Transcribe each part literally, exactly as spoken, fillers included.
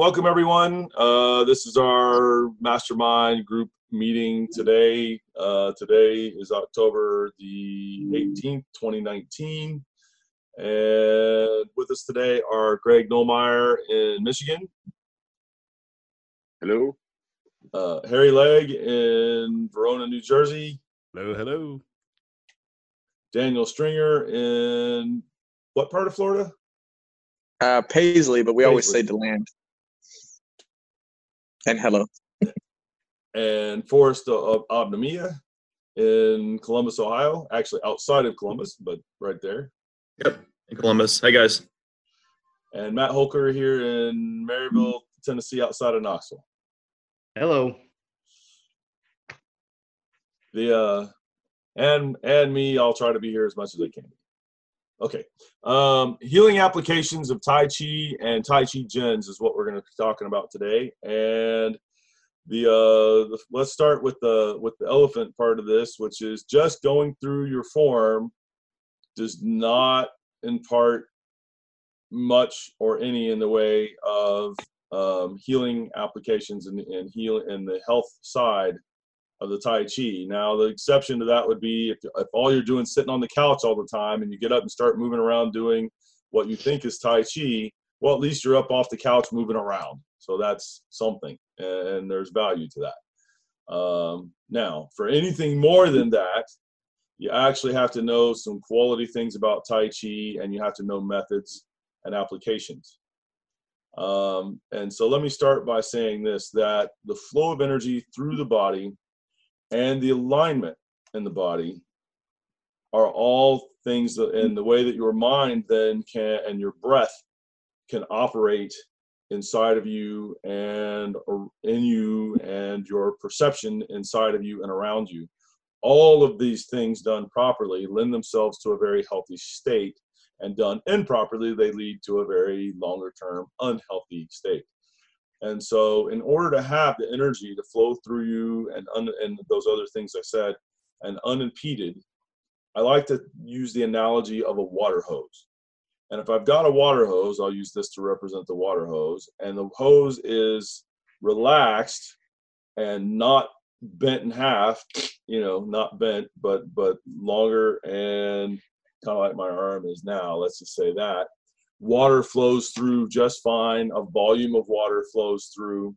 welcome everyone. Uh, this is our mastermind group meeting today. Uh, today is October the eighteenth, twenty nineteen. And with us today are Greg Nolmeyer in Michigan. Hello. Uh, Harry Legg in Verona, New Jersey. Hello, hello. Daniel Stringer in what part of Florida? Uh, Paisley, but we Paisley. always say DeLand. And hello. And Forrest of Obnomia in Columbus, Ohio. Actually outside of Columbus, but right there. Yep, in Columbus. Hi, guys. And Matt Holker here in Maryville, Tennessee, outside of Knoxville. Hello. The uh, and and me, I'll try to be here as much as I can. Okay. Um, healing applications of Tai Chi and Tai Chi Gens is what we're going to be talking about today. And the, uh, the let's start with the with the elephant part of this, which is just going through your form does not impart much or any in the way of um, healing applications and, and heal and the health side of the Tai Chi. Now, the exception to that would be if, if all you're doing is sitting on the couch all the time and you get up and start moving around doing what you think is Tai Chi, well, at least you're up off the couch moving around. So that's something, and there's value to that. Um, now, for anything more than that, you actually have to know some quality things about Tai Chi, and you have to know methods and applications. Um, and so let me start by saying this, that the flow of energy through the body and the alignment in the body are all things that, and the way that your mind then can, and your breath can operate inside of you and in you, and your perception inside of you and around you. All of these things done properly lend themselves to a very healthy state, and done improperly, they lead to a very longer term unhealthy state. And so in order to have the energy to flow through you and, un, and those other things I said, and unimpeded, I like to use the analogy of a water hose. And if I've got a water hose, I'll use this to represent the water hose, and the hose is relaxed and not bent in half, you know, not bent, but, but longer and kind of like my arm is now, let's just say that. Water flows through just fine. A volume of water flows through,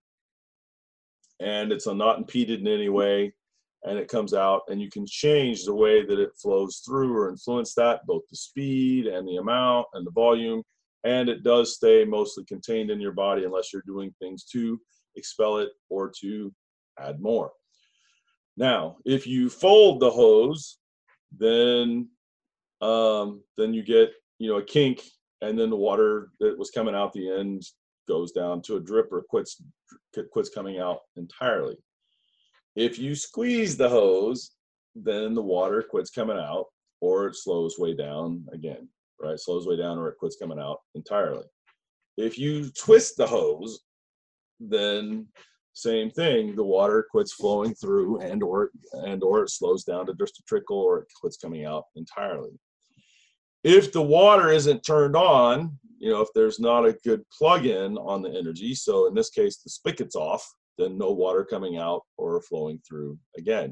and it's not impeded in any way, and it comes out, and you can change the way that it flows through or influence that, both the speed and the amount and the volume, and it does stay mostly contained in your body unless you're doing things to expel it or to add more. Now, if you fold the hose, then um, then you get, you know, a kink, and then the water that was coming out the end goes down to a drip or quits quits coming out entirely. If you squeeze the hose, then the water quits coming out, or it slows way down again, right? Slows way down, or it quits coming out entirely. If you twist the hose, then same thing, the water quits flowing through, and or and or it slows down to just a trickle, or it quits coming out entirely. If the water isn't turned on, you know, if there's not a good plug-in on the energy, so in this case the spigot's off, then no water coming out or flowing through again.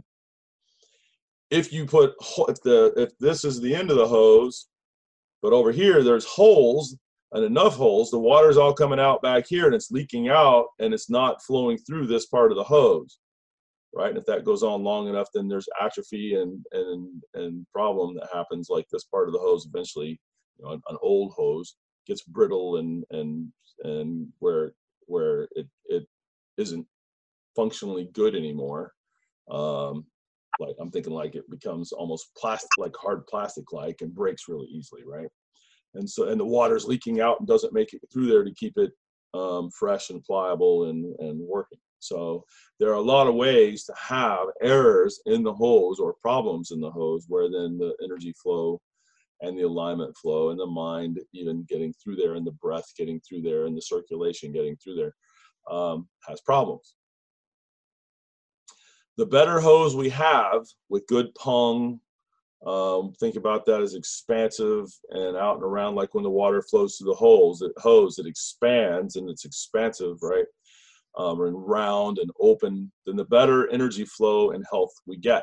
If you put, if the if this is the end of the hose, but over here there's holes, and enough holes, the water's all coming out back here, and it's leaking out, and it's not flowing through this part of the hose, right? And if that goes on long enough, then there's atrophy and and and problem that happens. Like this part of the hose eventually, you know, an, an old hose gets brittle, and and and where where it it isn't functionally good anymore. Um, like I'm thinking like it becomes almost plastic, like hard plastic like, and breaks really easily, right? And so, and the water's leaking out and doesn't make it through there to keep it um, fresh and pliable and, and working. So there are a lot of ways to have errors in the hose or problems in the hose, where then the energy flow and the alignment flow and the mind even getting through there, and the breath getting through there, and the circulation getting through there um, has problems. The better hose we have with good pung Um, think about that as expansive and out and around, like when the water flows through the holes, it hose, it expands and it's expansive, right? Um, and round and open, then the better energy flow and health we get.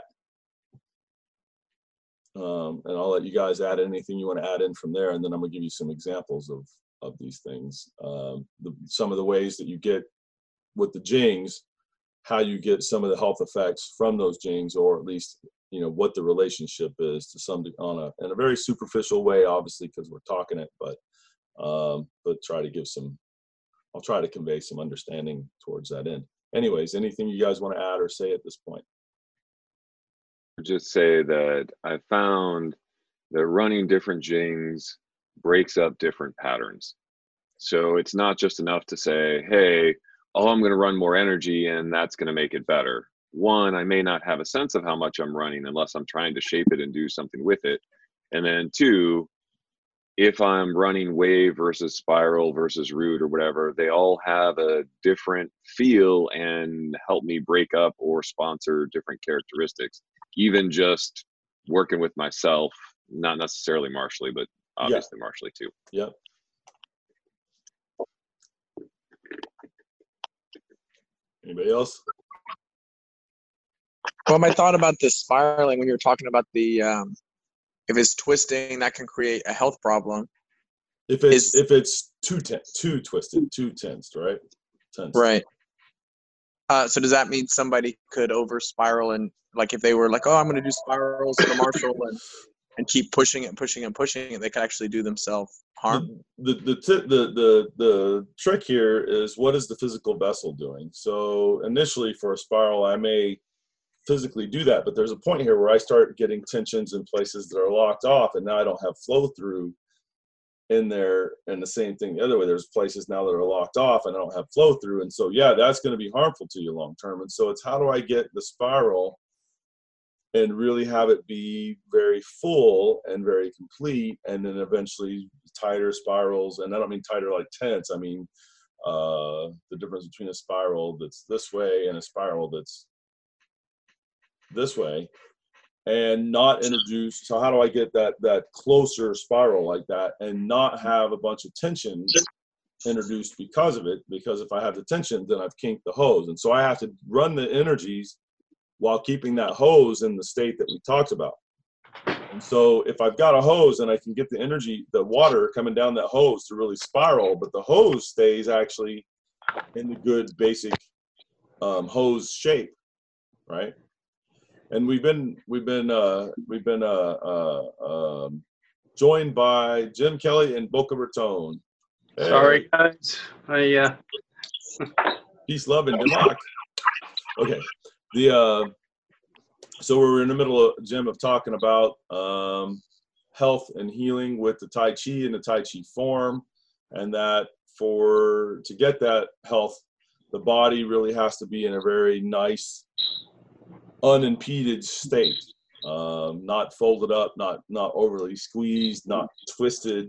Um, and I'll let you guys add anything you want to add in from there, and then I'm gonna give you some examples of of these things. Um, the, some of the ways that you get with the jings, how you get some of the health effects from those jings, or at least you know what the relationship is to some on a in a very superficial way, obviously because we're talking it, but um, but try to give some. I'll try to convey some understanding towards that end. Anyways, anything you guys want to add or say at this point? Just say that I found that running different jings breaks up different patterns. So it's not just enough to say, hey, oh, I'm going to run more energy and that's going to make it better. One, I may not have a sense of how much I'm running unless I'm trying to shape it and do something with it. And then two, if I'm running wave versus spiral versus root or whatever, they all have a different feel and help me break up or sponsor different characteristics. Even just working with myself, not necessarily martially, but obviously yeah. martially too. Yep. Anybody else? Well, my thought about the spiraling when you were talking about the, um, if it's twisting, that can create a health problem. If it's, is, if it's too, ten, too twisted, too tensed, right? Tensed. Right. Uh, so does that mean somebody could over spiral and like if they were like, oh, I'm going to do spirals for martial and, and keep pushing it and pushing it and pushing it, they could actually do themselves harm? The, the, the, the, the, the trick here is what is the physical vessel doing? So initially for a spiral, I may physically do that, but there's a point here where I start getting tensions in places that are locked off and now I don't have flow through in there. And the same thing the other way, there's places now that are locked off and I don't have flow through, and so yeah, that's going to be harmful to you long term. And so it's how do I get the spiral and really have it be very full and very complete, and then eventually tighter spirals. And I don't mean tighter like tense, I mean uh the difference between a spiral that's this way and a spiral that's this way, and not introduce. So how do I get that that closer spiral like that and not have a bunch of tension introduced because of it? Because if I have the tension, then I've kinked the hose, and so I have to run the energies while keeping that hose in the state that we talked about. And so if I've got a hose and I can get the energy, the water coming down that hose to really spiral, but the hose stays actually in the good basic um, hose shape, right? And we've been we've been uh, we've been uh, uh, um, joined by Jim Kelly and Boca Raton. Hey. Sorry, guys. I uh... peace, love, and demok. Okay, the uh, so we're in the middle of Jim of talking about um, health and healing with the Tai Chi and the Tai Chi form, and that for to get that health, the body really has to be in a very nice, unimpeded state, um, not folded up, not not overly squeezed, not twisted,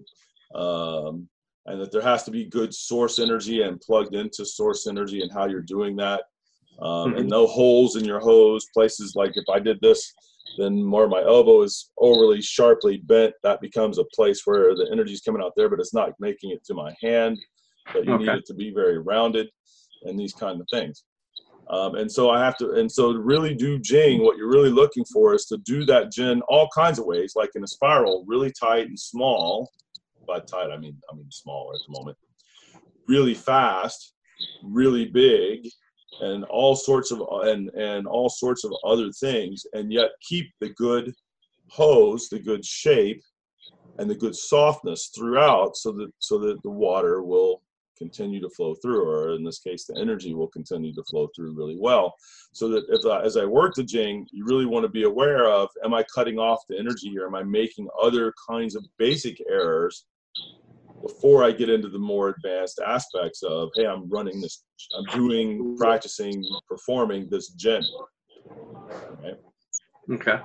um, and that there has to be good source energy and plugged into source energy and how you're doing that, um, mm-hmm. and no holes in your hose. Places like if I did this, then where my elbow is overly sharply bent, that becomes a place where the energy is coming out there, but it's not making it to my hand. But you okay. need it to be very rounded, and these kind of things. Um, and so I have to, and so to really do Jing, what you're really looking for is to do that Jin all kinds of ways, like in a spiral, really tight and small. By tight, I mean, I mean small at the moment. Really fast, really big, and all sorts of, and, and all sorts of other things, and yet keep the good hose, the good shape, and the good softness throughout, so that, so that the water will continue to flow through, or in this case, the energy will continue to flow through really well. So that if I, as I work the Jing, you really want to be aware of, am I cutting off the energy here? Am I making other kinds of basic errors before I get into the more advanced aspects of, hey, I'm running this, I'm doing, practicing, performing this Jin. Right? Okay.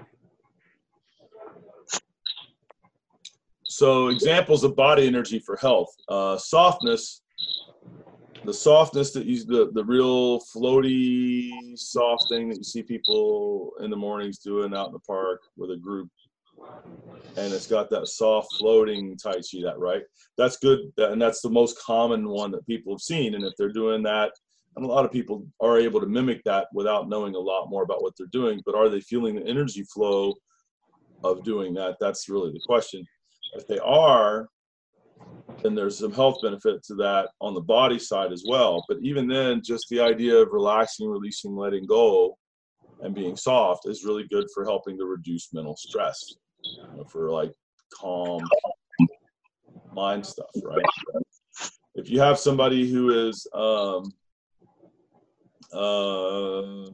So examples of body energy for health, uh, softness. The softness that you, the, the real floaty, soft thing that you see people in the mornings doing out in the park with a group, and it's got that soft floating Tai Chi, that right? That's good, and that's the most common one that people have seen. And if they're doing that, and a lot of people are able to mimic that without knowing a lot more about what they're doing, but are they feeling the energy flow of doing that? That's really the question. If they are, then there's some health benefit to that on the body side as well. But even then, just the idea of relaxing, releasing, letting go, and being soft is really good for helping to reduce mental stress, you know, for like calm mind stuff, right? If you have somebody who is um, uh,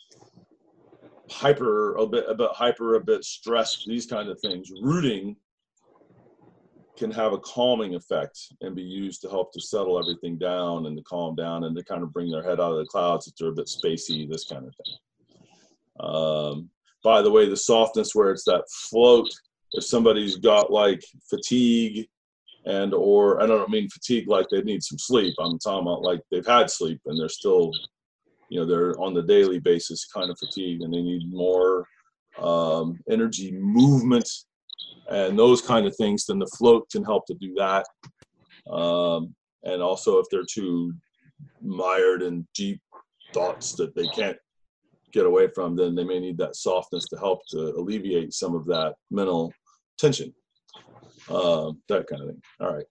hyper, a bit, a bit hyper, a bit stressed, these kind of things, rooting can have a calming effect and be used to help to settle everything down and to calm down and to kind of bring their head out of the clouds if they're a bit spacey, this kind of thing. Um, by the way, the softness where it's that float, if somebody's got like fatigue and or I don't mean fatigue like they need some sleep, I'm talking about like they've had sleep and they're still, you know, they're on the daily basis kind of fatigued and they need more um, energy, movement, and those kind of things, then the float can help to do that. Um, and also if they're too mired in deep thoughts that they can't get away from, then they may need that softness to help to alleviate some of that mental tension, um, that kind of thing. All right.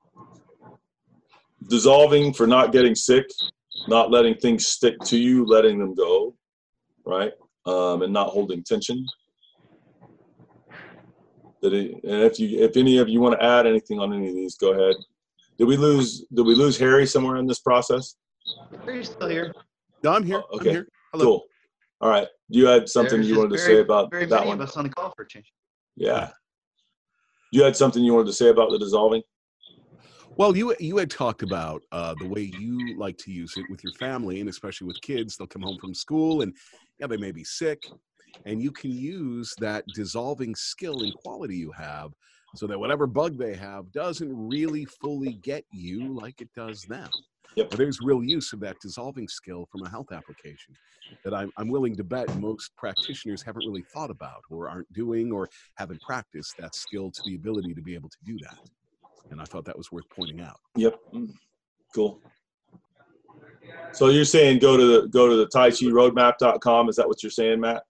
Dissolving for not getting sick, not letting things stick to you, letting them go, right? Um, and not holding tension. Did it, and if you, if any of you want to add anything on any of these, go ahead. Did we lose? Did we lose Harry somewhere in this process? Harry's still here. No, I'm here. Oh, okay. I'm here. Hello. Cool. All right. You had something There's you just wanted to very- say about very that many one? of us on the call for a change. Yeah. You had something you wanted to say about the dissolving? Well, you you had talked about uh, the way you like to use it with your family, and especially with kids. They'll come home from school, and yeah, they may be sick, and you can use that dissolving skill and quality you have, so that whatever bug they have doesn't really fully get you like it does them. Yep. But there's real use of that dissolving skill from a health application that I'm, I'm willing to bet most practitioners haven't really thought about or aren't doing or haven't practiced that skill to the ability to be able to do that. And I thought that was worth pointing out. Yep. Cool. So you're saying go to the go to the tai chi roadmap dot com. Is that what you're saying, Matt?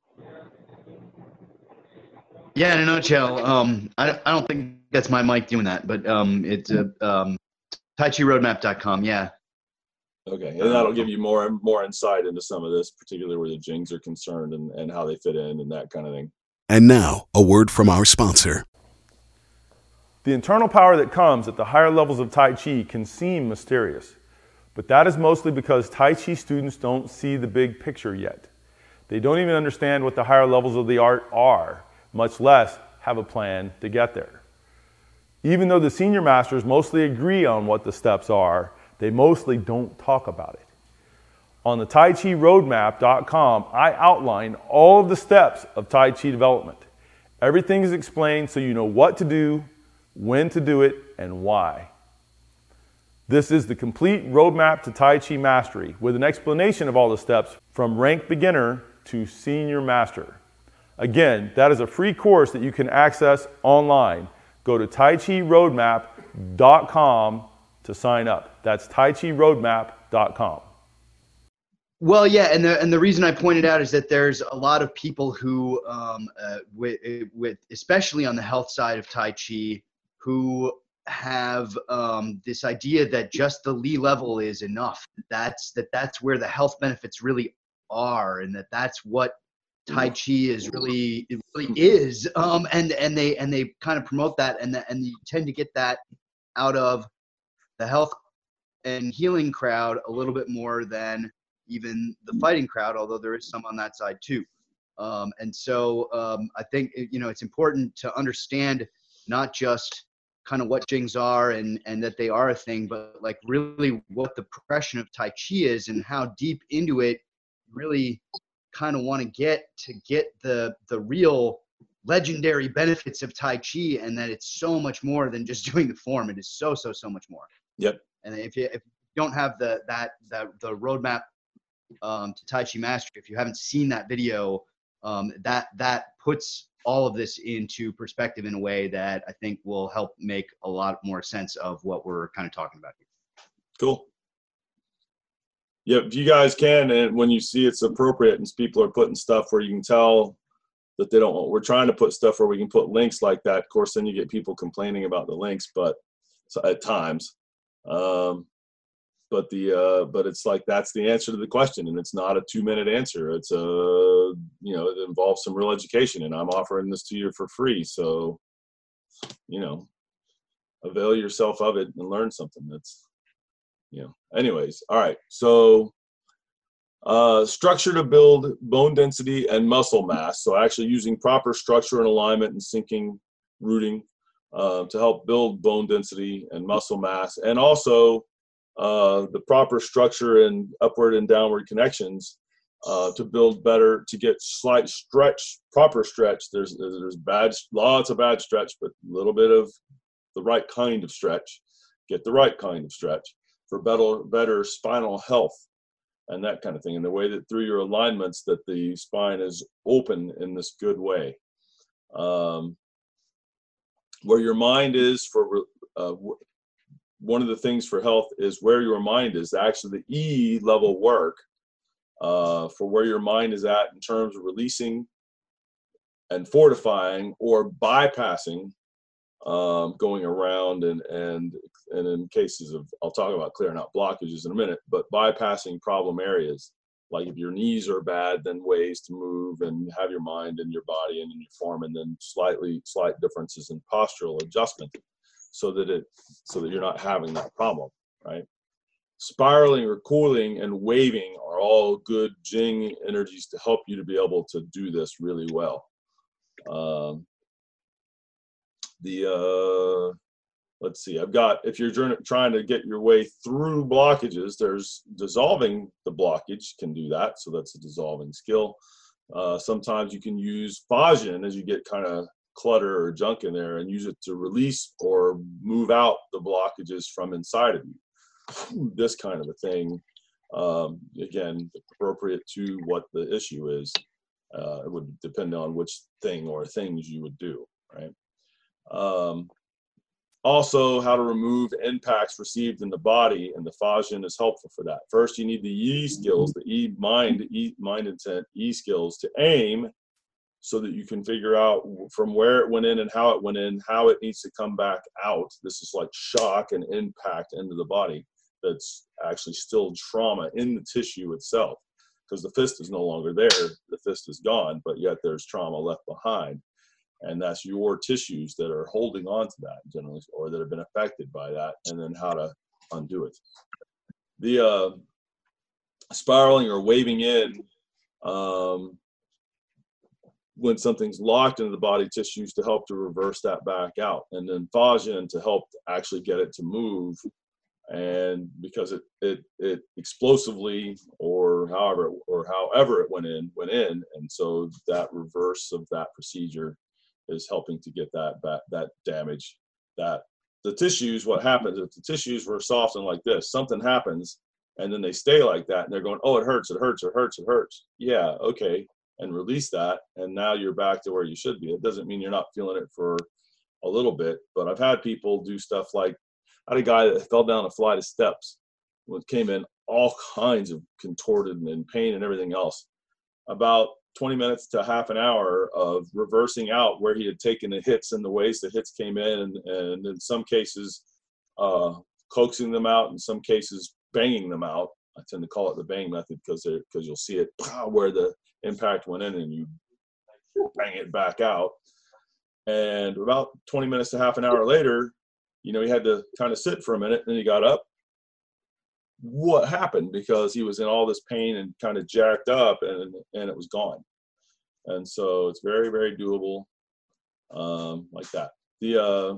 Yeah, in a nutshell, um, I, I don't think that's my mic doing that, but um, it's uh, um, tai chi roadmap dot com, yeah. Okay, and that'll give you more more insight into some of this, particularly where the Jings are concerned and, and how they fit in and that kind of thing. And now, a word from our sponsor. The internal power that comes at the higher levels of Tai Chi can seem mysterious, but that is mostly because Tai Chi students don't see the big picture yet. They don't even understand what the higher levels of the art are, much less have a plan to get there. Even though the senior masters mostly agree on what the steps are, they mostly don't talk about it. On the tai chi roadmap dot com, I outline all of the steps of Tai Chi development. Everything is explained so you know what to do, when to do it, and why. This is the complete roadmap to Tai Chi mastery with an explanation of all the steps from rank beginner to senior master. Again, that is a free course that you can access online. Go to tai chi roadmap dot com to sign up. That's tai chi roadmap dot com. Well, yeah, and the and the reason I pointed out is that there's a lot of people who, um, uh, with, with especially on the health side of Tai Chi, who have um, this idea that just the Li level is enough. That's that that's where the health benefits really are, and that that's what Tai Chi is really it really is. Um, and and they and they kind of promote that, and the, and you tend to get that out of the health and healing crowd a little bit more than even the fighting crowd, although there is some on that side too. Um, and so um, I think, you know, it's important to understand not just kind of what Jings are and, and that they are a thing, but like really what the progression of Tai Chi is and how deep into it you really kind of want to get to get the, the real legendary benefits of Tai Chi, and that it's so much more than just doing the form. It is so, so, so much more. Yep. And if you, if you don't have the, that, that, the roadmap um, to Tai Chi mastery, if you haven't seen that video, um, that, that puts all of this into perspective in a way that I think will help make a lot more sense of what we're kind of talking about here. Cool. Yep, if you guys can, and when you see it's appropriate and people are putting stuff where you can tell that they don't want, we're trying to put stuff where we can put links like that. Of course, then you get people complaining about the links, but so at times, um, but the, uh, but it's like, that's the answer to the question. And it's not a two minute answer. It's a, you know, it involves some real education, and I'm offering this to you for free. So, you know, avail yourself of it and learn something. That's, you know, anyways. All right. So, Uh, structure to build bone density and muscle mass. So actually using proper structure and alignment and sinking, rooting uh, to help build bone density and muscle mass. And also uh, the proper structure and upward and downward connections uh, to build better, to get slight stretch, proper stretch. There's, there's bad, lots of bad stretch, but a little bit of the right kind of stretch. Get the right kind of stretch for better, better spinal health. And that kind of thing, and the way that through your alignments that the spine is open in this good way. Um, where your mind is for, uh, one of the things for health is where your mind is. Actually the E level work uh, for where your mind is at in terms of releasing and fortifying or bypassing um, going around and, and, and in cases of, I'll talk about clearing out blockages in a minute, but bypassing problem areas, like if your knees are bad, then ways to move and have your mind in your body and in your form, and then slightly, slight differences in postural adjustment so that it, so that you're not having that problem, right? Spiraling or cooling and waving are all good Jing energies to help you to be able to do this really well. Um, the, uh, let's see, I've got, if you're trying to get your way through blockages, there's dissolving the blockage can do that. So that's a dissolving skill. Uh, sometimes you can use Fajin as you get kind of clutter or junk in there and use it to release or move out the blockages from inside of you. This kind of a thing, um, again, appropriate to what the issue is. Uh, it would depend on which thing or things you would do, right? Um, also, how to remove impacts received in the body, and the Fajin is helpful for that. First, you need the E skills, the E mind, E mind intent, E skills to aim, so that you can figure out from where it went in and how it went in, how it needs to come back out. This is like shock and impact into the body. That's actually still trauma in the tissue itself, because the fist is no longer there. The fist is gone, but yet there's trauma left behind. And that's your tissues that are holding on to that generally, or that have been affected by that, and then how to undo it. The uh, spiraling or waving in, um, when something's locked into the body tissues to help to reverse that back out. And then Fajin to help actually get it to move. And because it, it, it explosively or however, or however it went in, went in. And so that reverse of that procedure is helping to get that, that, that damage, that the tissues, what happens if the tissues were softened like this, something happens and then they stay like that and they're going, oh, it hurts, it hurts, it hurts, it hurts. Yeah. Okay. And release that. And now you're back to where you should be. It doesn't mean you're not feeling it for a little bit, but I've had people do stuff like, I had a guy that fell down a flight of steps, came in all kinds of contorted and in pain and everything else. About twenty minutes to half an hour of reversing out where he had taken the hits and the ways the hits came in, and, and in some cases uh, coaxing them out, in some cases banging them out. I tend to call it the bang method because because you'll see it where the impact went in and you bang it back out. And about twenty minutes to half an hour later, you know, he had to kind of sit for a minute, and then he got up. What happened? Because he was in all this pain and kind of jacked up, and and it was gone. And so it's very, very doable, um, like that. The uh,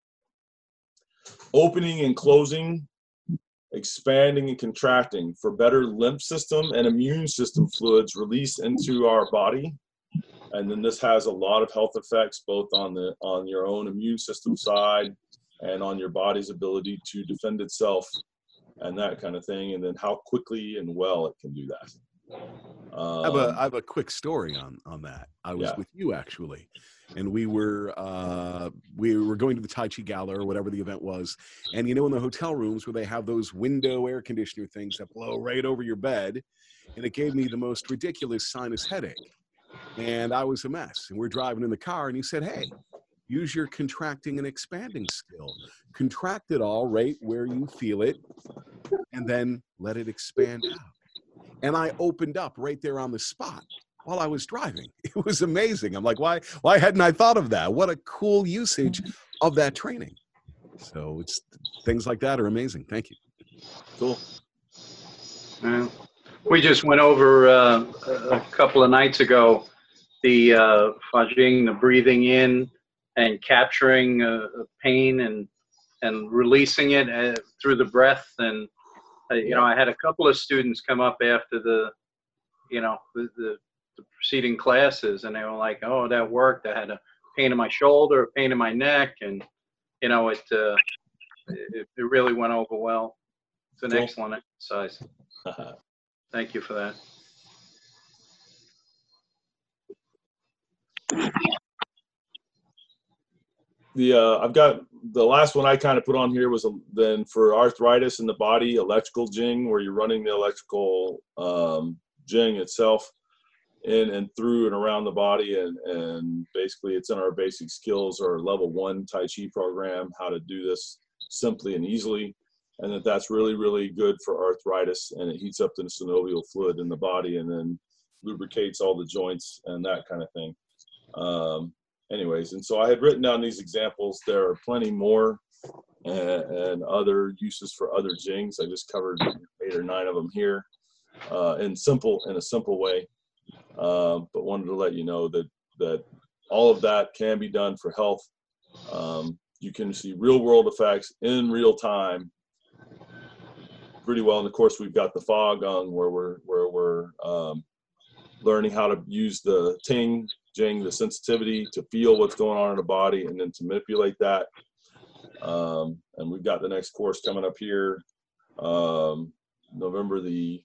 opening and closing, expanding and contracting for better lymph system and immune system fluids release into our body. And then this has a lot of health effects, both on the on your own immune system side and on your body's ability to defend itself and that kind of thing, and then how quickly and well it can do that. Um, I have a I have a quick story on on that. I was Yeah. with you actually, and we were uh, we were going to the Tai Chi Gala or whatever the event was, and you know in the hotel rooms where they have those window air conditioner things that blow right over your bed, and it gave me the most ridiculous sinus headache, and I was a mess. And we're driving in the car, and he said, "Hey, use your contracting and expanding skill. Contract it all right where you feel it, and then let it expand out." And I opened up right there on the spot while I was driving. It was amazing. I'm like, why, why hadn't I thought of that? What a cool usage of that training. So it's things like that are amazing. Thank you. Cool. Uh, we just went over uh, a couple of nights ago the uh, Fajing, the breathing in and capturing uh, pain and and releasing it uh, through the breath. And uh, you know, I had a couple of students come up after the, you know, the, the, the preceding classes, and they were like, "Oh, that worked. I had a pain in my shoulder, a pain in my neck, and you know, it uh, it, it really went over well. It's an Cool. excellent exercise. Thank you for that." The uh, I've got the last one I kind of put on here was a, then for arthritis in the body, electrical jing, where you're running the electrical um, jing itself in and through and around the body, and and basically it's in our basic skills or level one Tai Chi program, how to do this simply and easily, and that that's really really good for arthritis, and it heats up the synovial fluid in the body and then lubricates all the joints and that kind of thing. Um, anyways, and so I had written down these examples. There are plenty more and, and other uses for other jings. I just covered eight or nine of them here uh, in simple in a simple way, uh, but wanted to let you know that that all of that can be done for health. Um, you can see real world effects in real time pretty well. And of course, we've got the Fa Gong where we're where we're um, learning how to use the Ting Jing, the sensitivity to feel what's going on in the body and then to manipulate that. Um, and we've got the next course coming up here, um, November the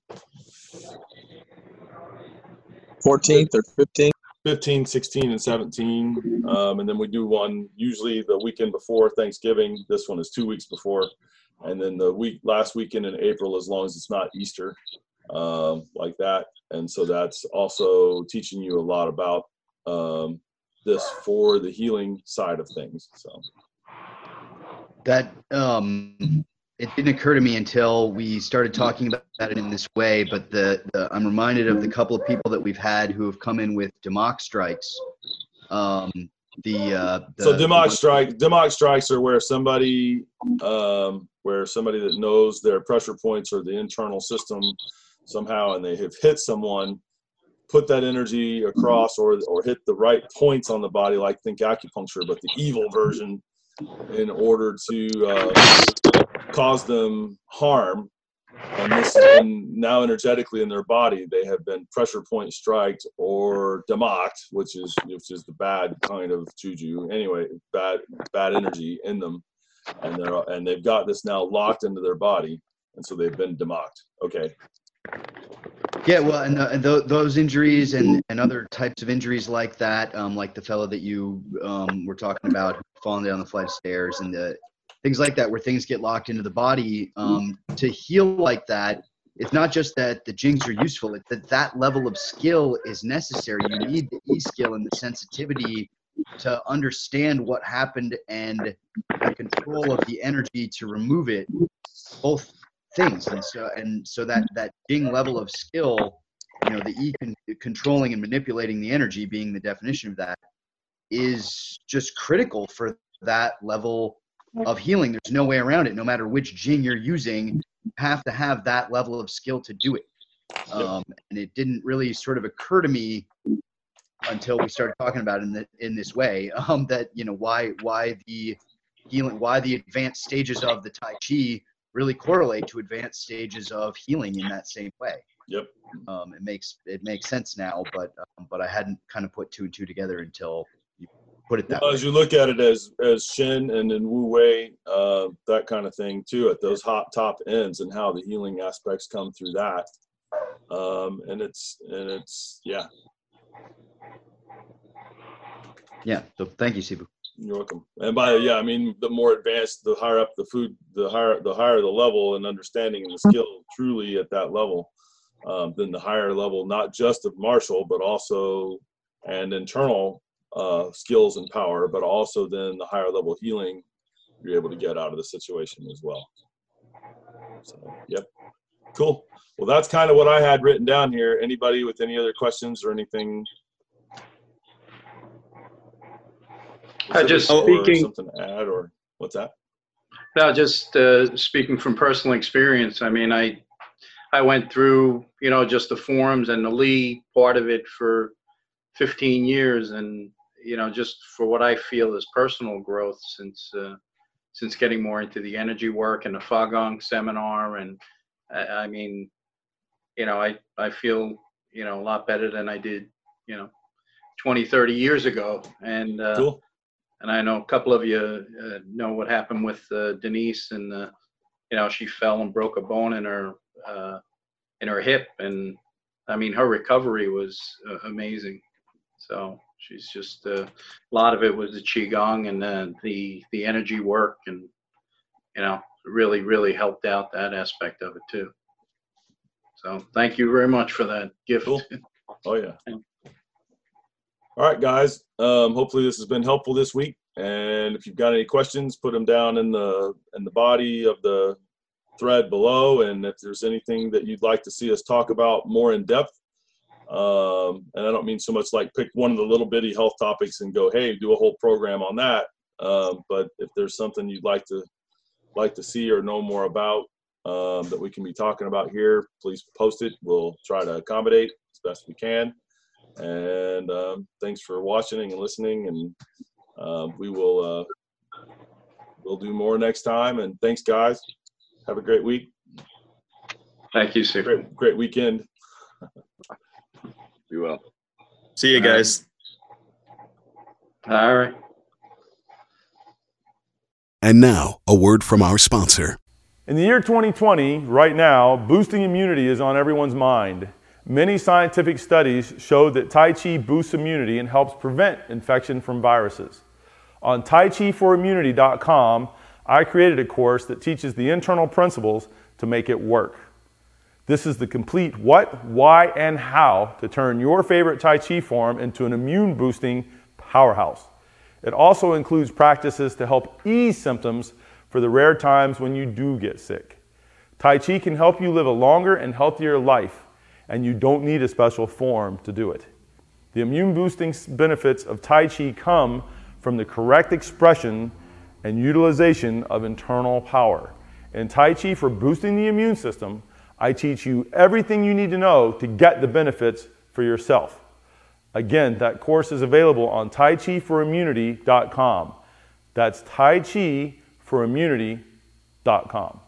fourteenth or fifteenth. fifteen, sixteen, and seventeen. Um, and then we do one usually the weekend before Thanksgiving. This one is two weeks before. And then the week last weekend in April, as long as it's not Easter, um, like that. And so that's also teaching you a lot about um, this for the healing side of things. So That um, it didn't occur to me until we started talking about it in this way, but the, the I'm reminded of the couple of people that we've had who have come in with Demok strikes. Um, the, uh, the so Demok strike, Demok strikes are where somebody, um, where somebody that knows their pressure points or the internal system somehow, and they have hit someone, put that energy across or or hit the right points on the body, like think acupuncture, but the evil version, in order to uh, cause them harm. And this has been now energetically in their body, they have been pressure point striked or democked, which is which is the bad kind of juju. Anyway, bad bad energy in them, and they're and they've got this now locked into their body, and so they've been democked. Okay. Yeah, well, and, uh, and th- those injuries and, and other types of injuries like that, um, like the fellow that you um, were talking about falling down the flight of stairs and the things like that, where things get locked into the body, um, to heal like that, it's not just that the jings are useful, it's that that level of skill is necessary. You need the e-skill and the sensitivity to understand what happened and the control of the energy to remove it, both things. And so and so that that jing level of skill, you know, the e con- controlling and manipulating the energy being the definition of that, is just critical for that level of healing. There's no way around it. No matter which jing you're using, you have to have that level of skill to do it. Um, and it didn't really sort of occur to me until we started talking about it in the, in this way, um, that, you know, why why the healing, why the advanced stages of the Tai Chi really correlate to advanced stages of healing in that same way. Yep. Um, it makes it makes sense now, but um, but I hadn't kind of put two and two together until you put it that Well, way. as you look at it as as Shin and then Wu Wei, uh, that kind of thing too, at those hot top ends and how the healing aspects come through that. Um, and it's and it's yeah. Yeah. So thank you, Sibu. You're welcome. And by yeah, I mean the more advanced, the higher up the food, the higher the higher the level and understanding and the skill truly at that level, um, then the higher level, not just of martial, but also and internal uh, skills and power, but also then the higher level healing you're able to get out of the situation as well. So yep, cool. Well, that's kind of what I had written down here. Anybody with any other questions or anything? I just or speaking something to add, or what's that? No, just uh, speaking from personal experience. I mean, I I went through, you know, just the forums and the Lee part of it for fifteen years, and you know, just for what I feel is personal growth since uh, since getting more into the energy work and the Fagong seminar, and I, I mean, you know, I I feel, you know, a lot better than I did, you know, twenty, thirty years ago, and. Uh, Cool. And I know a couple of you uh, know what happened with uh, Denise, and uh, you know, she fell and broke a bone in her uh, in her hip, and I mean, her recovery was uh, amazing. So she's just uh, a lot of it was the qigong and uh, the the energy work, and you know, really really helped out that aspect of it too. So thank you very much for that gift. Cool. Oh yeah. All right, guys. Um, hopefully this has been helpful this week. And if you've got any questions, put them down in the in the body of the thread below. And if there's anything that you'd like to see us talk about more in depth, um, and I don't mean so much like pick one of the little bitty health topics and go, hey, do a whole program on that. Um, but if there's something you'd like to like to see or know more about um, that we can be talking about here, please post it. We'll try to accommodate as best we can. And um, thanks for watching and listening, and uh, we will uh, we'll do more next time. And thanks, guys. Have a great week. Thank you, Steve. Great, great weekend. Be well. See you guys. All right. And now, a word from our sponsor. In the year twenty twenty, right now, boosting immunity is on everyone's mind. Many scientific studies show that Tai Chi boosts immunity and helps prevent infection from viruses. On Tai Chi for Immunity dot com, I created a course that teaches the internal principles to make it work. This is the complete what, why, and how to turn your favorite Tai Chi form into an immune-boosting powerhouse. It also includes practices to help ease symptoms for the rare times when you do get sick. Tai Chi can help you live a longer and healthier life, and you don't need a special form to do it. The immune-boosting benefits of Tai Chi come from the correct expression and utilization of internal power. In Tai Chi for boosting the immune system, I teach you everything you need to know to get the benefits for yourself. Again, that course is available on Tai Chi for Immunity dot com. That's Tai Chi for Immunity dot com.